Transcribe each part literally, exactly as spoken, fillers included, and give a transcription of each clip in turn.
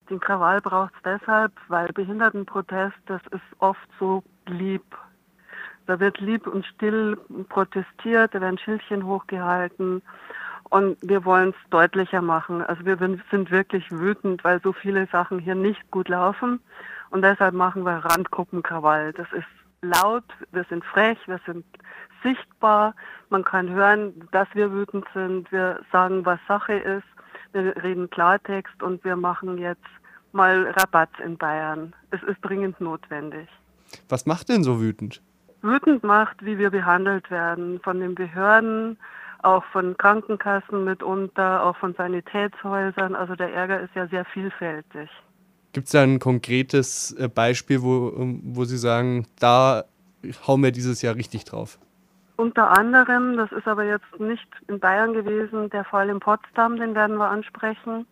Den Krawall braucht es deshalb, weil Behindertenprotest, das ist oft so lieb. Da wird lieb und still protestiert, da werden Schildchen hochgehalten und wir wollen es deutlicher machen. Also wir sind wirklich wütend, weil so viele Sachen hier nicht gut laufen und deshalb machen wir Randgruppenkrawall. Das ist laut, wir sind frech, wir sind sichtbar, man kann hören, dass wir wütend sind, wir sagen, was Sache ist, wir reden Klartext und wir machen jetzt mal Rabatt in Bayern. Es ist dringend notwendig. Was macht denn so wütend? Wütend macht, wie wir behandelt werden, von den Behörden, auch von Krankenkassen mitunter, auch von Sanitätshäusern. Also der Ärger ist ja sehr vielfältig. Gibt es da ein konkretes Beispiel, wo, wo Sie sagen, da hauen wir dieses Jahr richtig drauf? Unter anderem, das ist aber jetzt nicht in Bayern gewesen, der Fall in Potsdam, den werden wir ansprechen.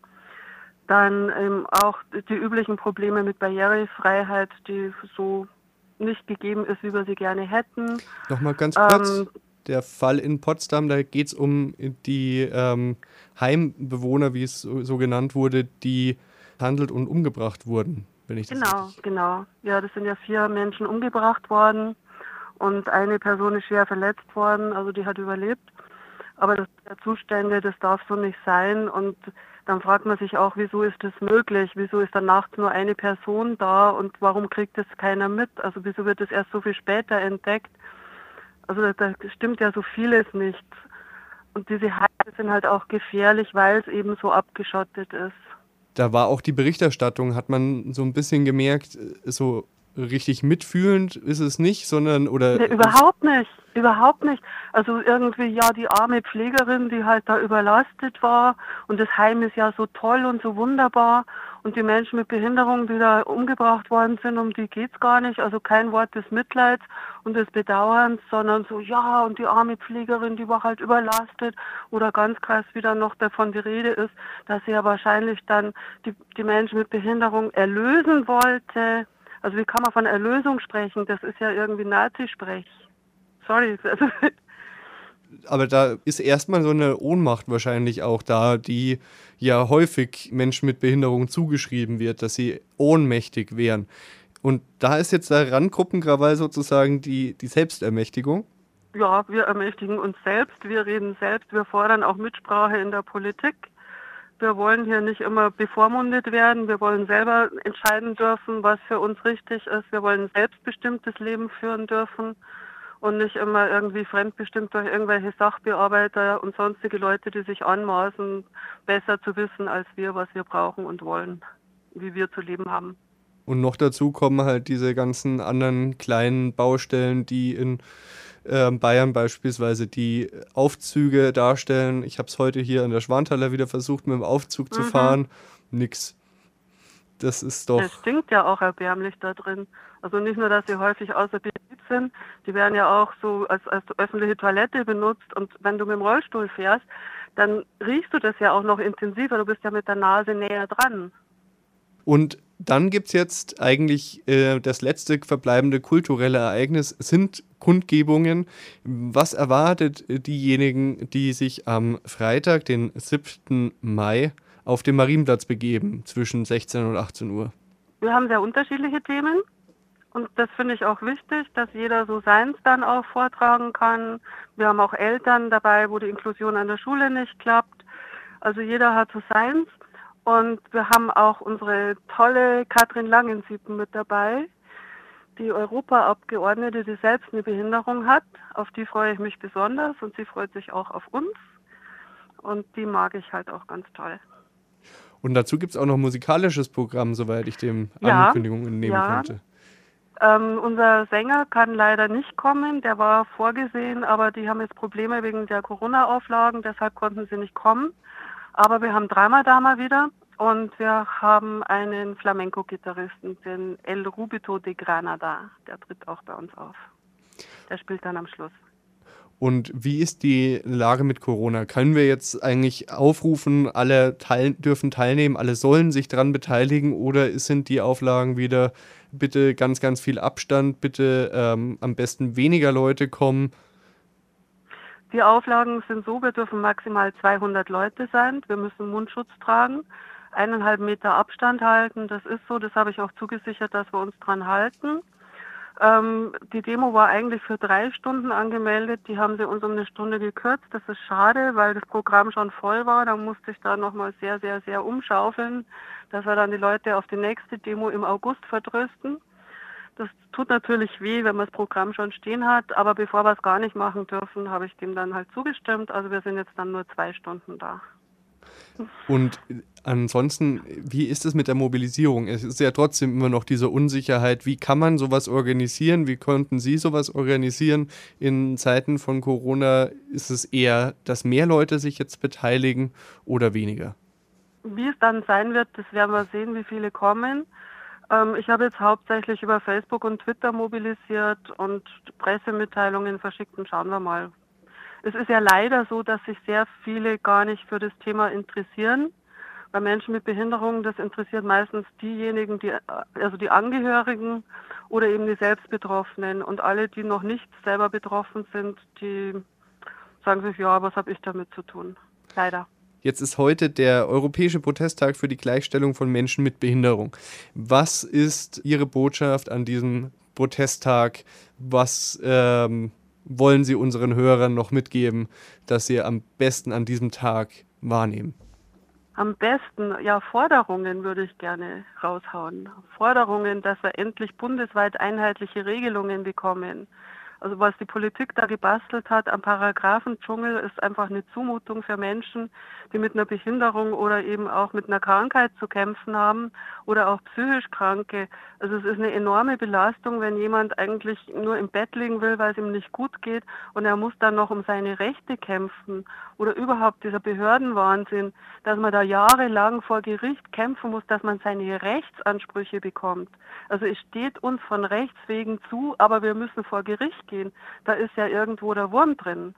Dann ähm, auch die üblichen Probleme mit Barrierefreiheit, die so nicht gegeben ist, wie wir sie gerne hätten. Nochmal ganz kurz, ähm, der Fall in Potsdam, da geht es um die ähm, Heimbewohner, wie es so, so genannt wurde, die handelt und umgebracht wurden, wenn ich das Genau, richtig... genau. Ja, das sind ja vier Menschen umgebracht worden und eine Person ist schwer verletzt worden, also die hat überlebt. Aber das der Zustände, das darf so nicht sein und dann fragt man sich auch, wieso ist das möglich? Wieso ist dann nachts nur eine Person da und warum kriegt das keiner mit? Also wieso wird das erst so viel später entdeckt? Also da, da stimmt ja so vieles nicht. Und diese Heime sind halt auch gefährlich, weil es eben so abgeschottet ist. Da war auch die Berichterstattung, hat man so ein bisschen gemerkt, so richtig mitfühlend ist es nicht, sondern oder... Nee, überhaupt nicht, überhaupt nicht. Also irgendwie, ja, die arme Pflegerin, die halt da überlastet war und das Heim ist ja so toll und so wunderbar und die Menschen mit Behinderung, die da umgebracht worden sind, um die geht's gar nicht. Also kein Wort des Mitleids und des Bedauerns, sondern so, ja, und die arme Pflegerin, die war halt überlastet oder ganz krass, wie dann noch davon die Rede ist, dass sie ja wahrscheinlich dann die, die Menschen mit Behinderung erlösen wollte. Also wie kann man von Erlösung sprechen? Das ist ja irgendwie Nazi-Sprech. Sorry. Aber da ist erstmal so eine Ohnmacht wahrscheinlich auch da, die ja häufig Menschen mit Behinderung zugeschrieben wird, dass sie ohnmächtig wären. Und da ist jetzt der Randgruppenkrawall sozusagen die, die Selbstermächtigung? Ja, wir ermächtigen uns selbst, wir reden selbst, wir fordern auch Mitsprache in der Politik. Wir wollen hier nicht immer bevormundet werden. Wir wollen selber entscheiden dürfen, was für uns richtig ist. Wir wollen ein selbstbestimmtes Leben führen dürfen und nicht immer irgendwie fremdbestimmt durch irgendwelche Sachbearbeiter und sonstige Leute, die sich anmaßen, besser zu wissen als wir, was wir brauchen und wollen, wie wir zu leben haben. Und noch dazu kommen halt diese ganzen anderen kleinen Baustellen, die in äh, Bayern beispielsweise die Aufzüge darstellen. Ich habe es heute hier in der Schwanthaler wieder versucht, mit dem Aufzug mhm. zu fahren. Nix. Das ist doch... Es stinkt ja auch erbärmlich da drin. Also nicht nur, dass sie häufig außer Betrieb sind, die werden ja auch so als, als öffentliche Toilette benutzt. Und wenn du mit dem Rollstuhl fährst, dann riechst du das ja auch noch intensiver. Du bist ja mit der Nase näher dran. Und dann gibt es jetzt eigentlich äh, das letzte verbleibende kulturelle Ereignis, sind Kundgebungen. Was erwartet diejenigen, die sich am Freitag, den siebten Mai, auf den Marienplatz begeben, zwischen sechzehn und achtzehn Uhr? Wir haben sehr unterschiedliche Themen und das finde ich auch wichtig, dass jeder so seins dann auch vortragen kann. Wir haben auch Eltern dabei, wo die Inklusion an der Schule nicht klappt. Also jeder hat so seins. Und wir haben auch unsere tolle Katrin Langensiepen mit dabei, die Europaabgeordnete, die selbst eine Behinderung hat. Auf die freue ich mich besonders und sie freut sich auch auf uns. Und die mag ich halt auch ganz toll. Und dazu gibt es auch noch ein musikalisches Programm, soweit ich dem ja, Ankündigung entnehmen ja. konnte. Ähm, unser Sänger kann leider nicht kommen, der war vorgesehen, aber die haben jetzt Probleme wegen der Corona-Auflagen, deshalb konnten sie nicht kommen. Aber wir haben dreimal Dama wieder und wir haben einen Flamenco-Gitarristen, den El Rubito de Granada. Der tritt auch bei uns auf. Der spielt dann am Schluss. Und wie ist die Lage mit Corona? Können wir jetzt eigentlich aufrufen, alle teil- dürfen teilnehmen, alle sollen sich daran beteiligen oder sind die Auflagen wieder, bitte ganz, ganz viel Abstand, bitte ähm, am besten weniger Leute kommen? Die Auflagen sind so, wir dürfen maximal zweihundert Leute sein, wir müssen Mundschutz tragen, eineinhalb Meter Abstand halten. Das ist so, das habe ich auch zugesichert, dass wir uns dran halten. Ähm, die Demo war eigentlich für drei Stunden angemeldet. Die haben sie uns um eine Stunde gekürzt. Das ist schade, weil das Programm schon voll war. Da musste ich da nochmal sehr, sehr, sehr umschaufeln, dass wir dann die Leute auf die nächste Demo im August vertrösten. Das tut natürlich weh, wenn man das Programm schon stehen hat. Aber bevor wir es gar nicht machen dürfen, habe ich dem dann halt zugestimmt. Also wir sind jetzt dann nur zwei Stunden da. Und ansonsten, wie ist es mit der Mobilisierung? Es ist ja trotzdem immer noch diese Unsicherheit. Wie kann man sowas organisieren? Wie konnten Sie sowas organisieren? In Zeiten von Corona ist es eher, dass mehr Leute sich jetzt beteiligen oder weniger? Wie es dann sein wird, das werden wir sehen, wie viele kommen. Ähm, ich habe jetzt hauptsächlich über Facebook und Twitter mobilisiert und Pressemitteilungen verschickt und schauen wir mal. Es ist ja leider so, dass sich sehr viele gar nicht für das Thema interessieren. Bei Menschen mit Behinderung, das interessiert meistens diejenigen, die, also die Angehörigen oder eben die Selbstbetroffenen. Und alle, die noch nicht selber betroffen sind, die sagen sich, ja, was habe ich damit zu tun? Leider. Jetzt ist heute der Europäische Protesttag für die Gleichstellung von Menschen mit Behinderung. Was ist Ihre Botschaft an diesem Protesttag? Was ähm, wollen Sie unseren Hörern noch mitgeben, dass Sie am besten an diesem Tag wahrnehmen? Am besten, ja, Forderungen würde ich gerne raushauen. Forderungen, dass wir endlich bundesweit einheitliche Regelungen bekommen. Also was die Politik da gebastelt hat am Paragraphendschungel, ist einfach eine Zumutung für Menschen, die mit einer Behinderung oder eben auch mit einer Krankheit zu kämpfen haben oder auch psychisch Kranke. Also es ist eine enorme Belastung, wenn jemand eigentlich nur im Bett liegen will, weil es ihm nicht gut geht und er muss dann noch um seine Rechte kämpfen oder überhaupt dieser Behördenwahnsinn, dass man da jahrelang vor Gericht kämpfen muss, dass man seine Rechtsansprüche bekommt. Also es steht uns von Rechts wegen zu, aber wir müssen vor Gericht gehen. Da ist ja irgendwo der Wurm drin.